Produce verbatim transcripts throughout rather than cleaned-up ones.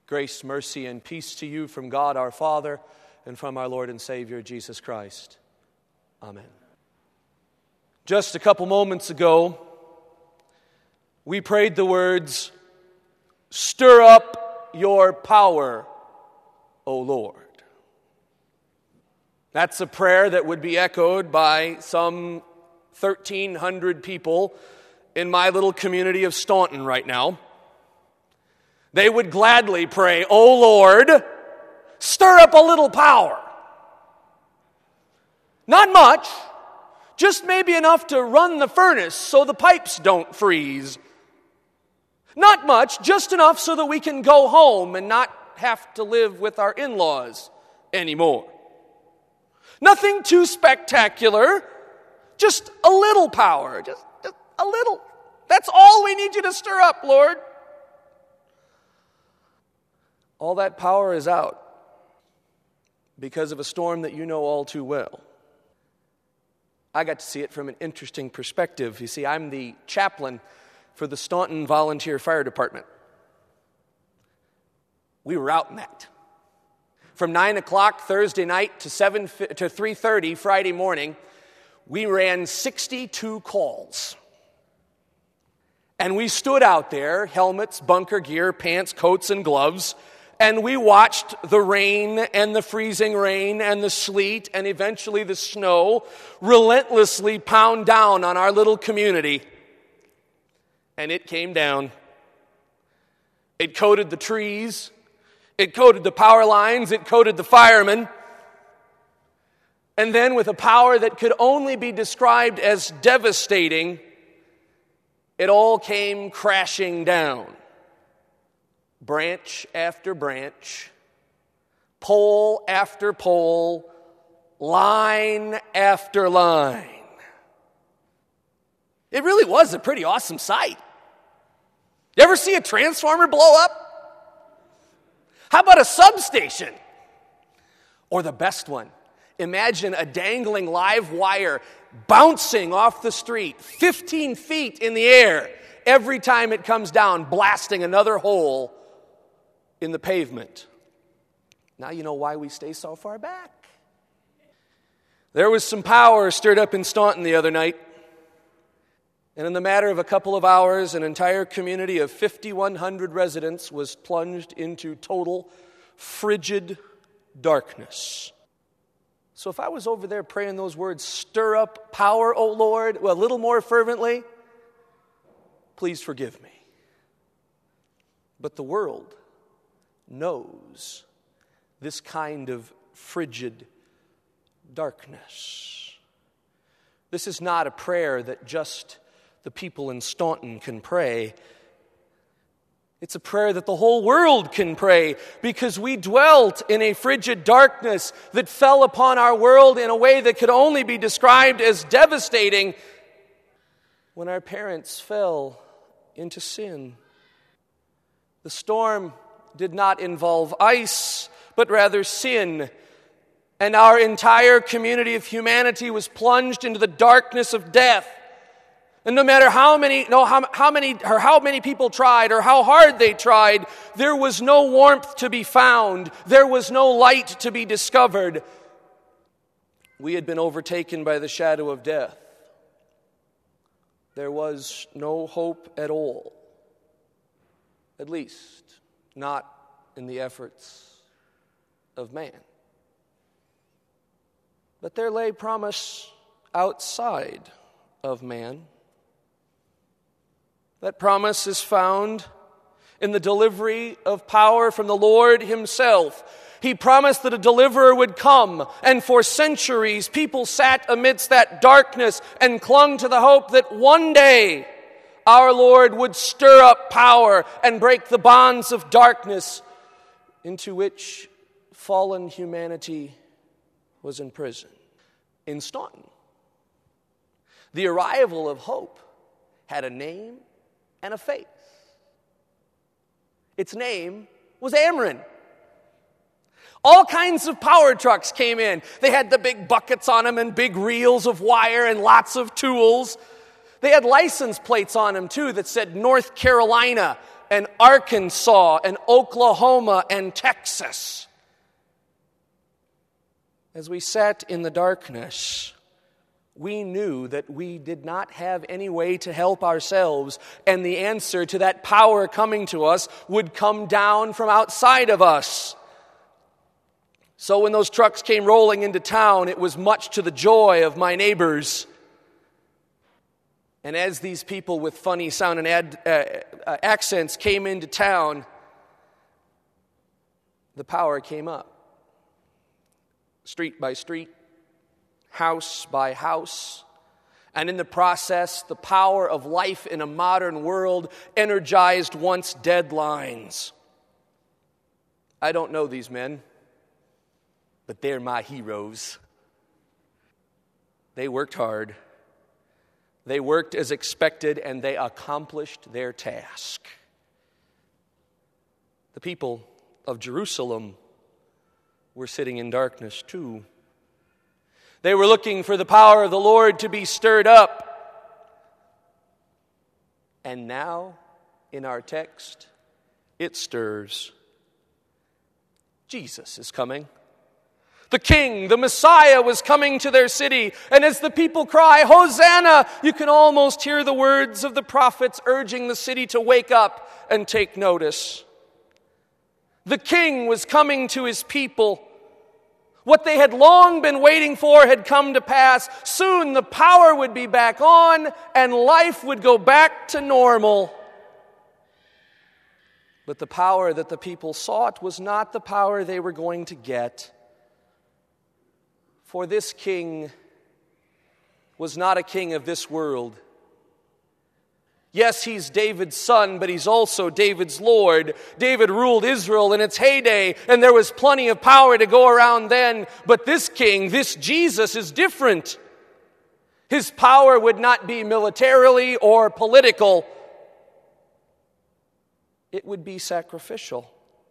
Grace, mercy, and peace to you from God our Father and from our Lord and Savior Jesus Christ. Amen. Just a couple moments ago, we prayed the words, "Stir up your power, O Lord." That's a prayer that would be echoed by some thirteen hundred people in my little community of Staunton right now. They would gladly pray, "O Lord, stir up a little power." Not much, just maybe enough to run the furnace so the pipes don't freeze. Not much, just enough so that we can go home and not have to live with our in-laws anymore. Nothing too spectacular, just a little power, just, just a little. That's all we need you to stir up, Lord. All that power is out because of a storm that you know all too well. I got to see it from an interesting perspective. You see, I'm the chaplain for the Staunton Volunteer Fire Department. We were out in that. From nine o'clock Thursday night to seven to three thirty Friday morning, we ran sixty-two calls. And we stood out there, helmets, bunker gear, pants, coats, and gloves, and we watched the rain and the freezing rain and the sleet and eventually the snow relentlessly pound down on our little community. And it came down. It coated the trees. It coated the power lines. It coated the firemen. And then with a power that could only be described as devastating, it all came crashing down. Branch after branch, pole after pole, line after line. It really was a pretty awesome sight. You ever see a transformer blow up? How about a substation? Or the best one, imagine a dangling live wire bouncing off the street fifteen feet in the air every time it comes down, blasting another hole in the pavement. Now you know why we stay so far back. There was some power stirred up in Staunton the other night. And in the matter of a couple of hours, an entire community of fifty-one hundred residents was plunged into total frigid darkness. So if I was over there praying those words, "Stir up power, O Lord," well, a little more fervently, please forgive me. But the world knows this kind of frigid darkness. This is not a prayer that just the people in Staunton can pray. It's a prayer that the whole world can pray because we dwelt in a frigid darkness that fell upon our world in a way that could only be described as devastating when our parents fell into sin. The storm did not involve ice, but rather sin. And our entire community of humanity was plunged into the darkness of death. And no matter how many, no, how, how many, or how many people tried, or how hard they tried, there was no warmth to be found. There was no light to be discovered. We had been overtaken by the shadow of death. There was no hope at all. At least, not in the efforts of man. But there lay promise outside of man. That promise is found in the delivery of power from the Lord himself. He promised that a deliverer would come, and for centuries people sat amidst that darkness and clung to the hope that one day our Lord would stir up power and break the bonds of darkness into which fallen humanity was imprisoned. In Staunton, the arrival of hope had a name and a face. Its name was Ameren. All kinds of power trucks came in. They had the big buckets on them and big reels of wire and lots of tools. They had license plates on them too that said North Carolina and Arkansas and Oklahoma and Texas. As we sat in the darkness, we knew that we did not have any way to help ourselves, and the answer to that power coming to us would come down from outside of us. So when those trucks came rolling into town, it was much to the joy of my neighbors. And as these people with funny sounding ad, uh, uh, accents came into town, the power came up. Street by street, house by house. And in the process, the power of life in a modern world energized once dead lines. I don't know these men, but they're my heroes. They worked hard. They worked as expected, and they accomplished their task. The people of Jerusalem were sitting in darkness too. They were looking for the power of the Lord to be stirred up. And now, in our text, it stirs. Jesus is coming. The King, the Messiah, was coming to their city. And as the people cry, Hosanna, you can almost hear the words of the prophets urging the city to wake up and take notice. The King was coming to his people. What they had long been waiting for had come to pass. Soon the power would be back on and life would go back to normal. But the power that the people sought was not the power they were going to get. For this king was not a king of this world. Yes, he's David's son, but he's also David's Lord. David ruled Israel in its heyday, and there was plenty of power to go around then. But this king, this Jesus, is different. His power would not be militarily or political. It would be sacrificial.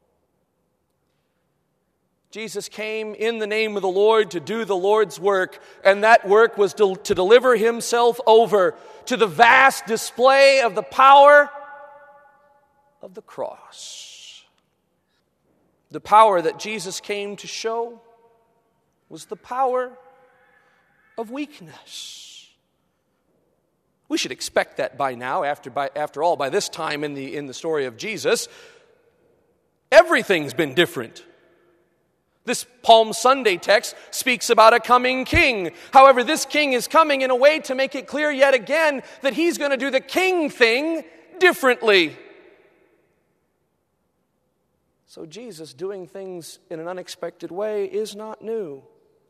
Jesus came in the name of the Lord to do the Lord's work, and that work was to, to deliver himself over to the vast display of the power of the cross. The power that Jesus came to show was the power of weakness. We should expect that by now. After, by, after all, by this time in the, in the story of Jesus, everything's been different. This Palm Sunday text speaks about a coming king. However, this king is coming in a way to make it clear yet again that he's going to do the king thing differently. So Jesus doing things in an unexpected way is not new.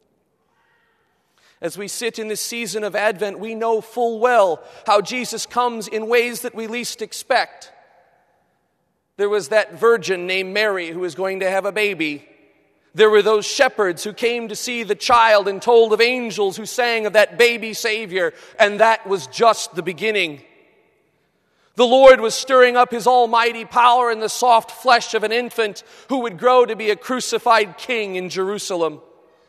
As we sit in this season of Advent, we know full well how Jesus comes in ways that we least expect. There was that virgin named Mary who was going to have a baby. There were those shepherds who came to see the child and told of angels who sang of that baby Savior, and that was just the beginning. The Lord was stirring up his almighty power in the soft flesh of an infant who would grow to be a crucified king in Jerusalem.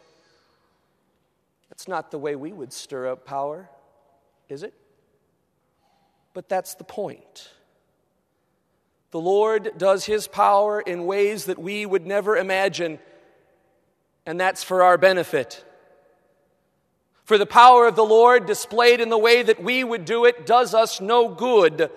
That's not the way we would stir up power, is it? But that's the point. The Lord does his power in ways that we would never imagine, and that's for our benefit. For the power of the Lord displayed in the way that we would do it does us no good.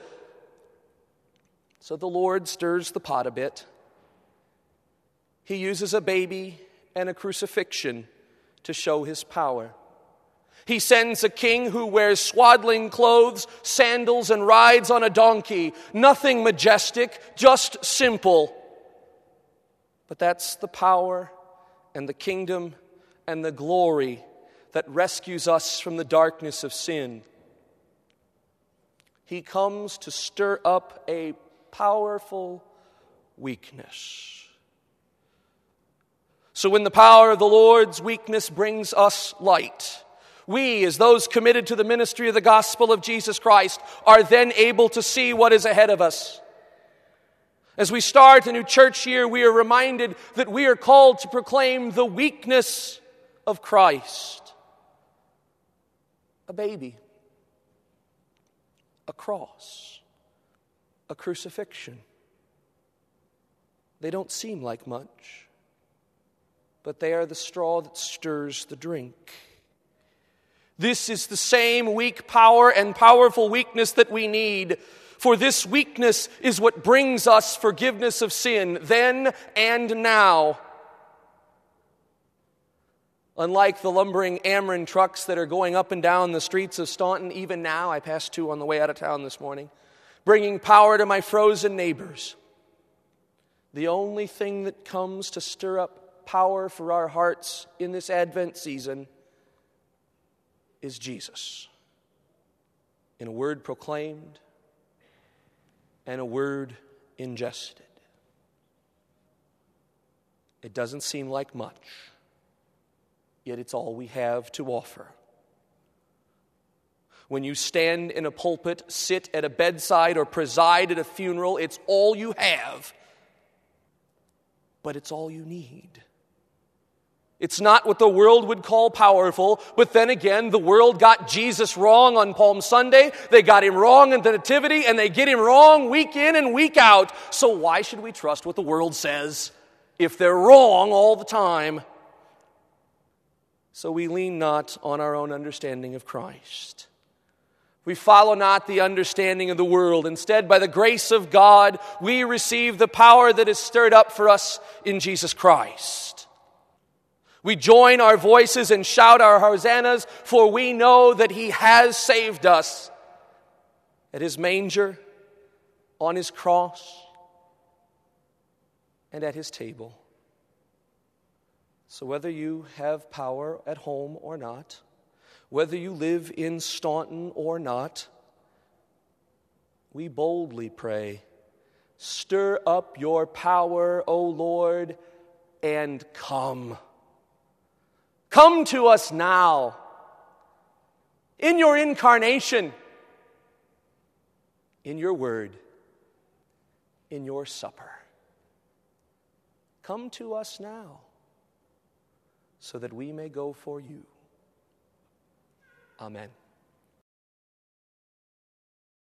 So the Lord stirs the pot a bit. He uses a baby and a crucifixion to show his power. He sends a king who wears swaddling clothes, sandals, and rides on a donkey. Nothing majestic, just simple. But that's the power and the kingdom and the glory that rescues us from the darkness of sin. He comes to stir up a powerful weakness. So when the power of the Lord's weakness brings us light, we, as those committed to the ministry of the gospel of Jesus Christ, are then able to see what is ahead of us. As we start a new church year, we are reminded that we are called to proclaim the weakness of Christ. A baby, a cross, a crucifixion. They don't seem like much, but they are the straw that stirs the drink. This is the same weak power and powerful weakness that we need, for this weakness is what brings us forgiveness of sin then and now. Unlike the lumbering Ameren trucks that are going up and down the streets of Staunton, even now, I passed two on the way out of town this morning, bringing power to my frozen neighbors. The only thing that comes to stir up power for our hearts in this Advent season is Jesus. In a word proclaimed and a word ingested. It doesn't seem like much, yet it's all we have to offer. When you stand in a pulpit, sit at a bedside, or preside at a funeral, it's all you have, but it's all you need. It's not what the world would call powerful, but then again, the world got Jesus wrong on Palm Sunday, they got him wrong in the Nativity, and they get him wrong week in and week out. So why should we trust what the world says if they're wrong all the time? So we lean not on our own understanding of Christ. We follow not the understanding of the world. Instead, by the grace of God, we receive the power that is stirred up for us in Jesus Christ. We join our voices and shout our hosannas, for we know that he has saved us at his manger, on his cross, and at his table. So whether you have power at home or not, whether you live in Staunton or not, we boldly pray, stir up your power, O Lord, and come. Come to us now, in your incarnation, in your word, in your supper. Come to us now, so that we may go for you. Amen.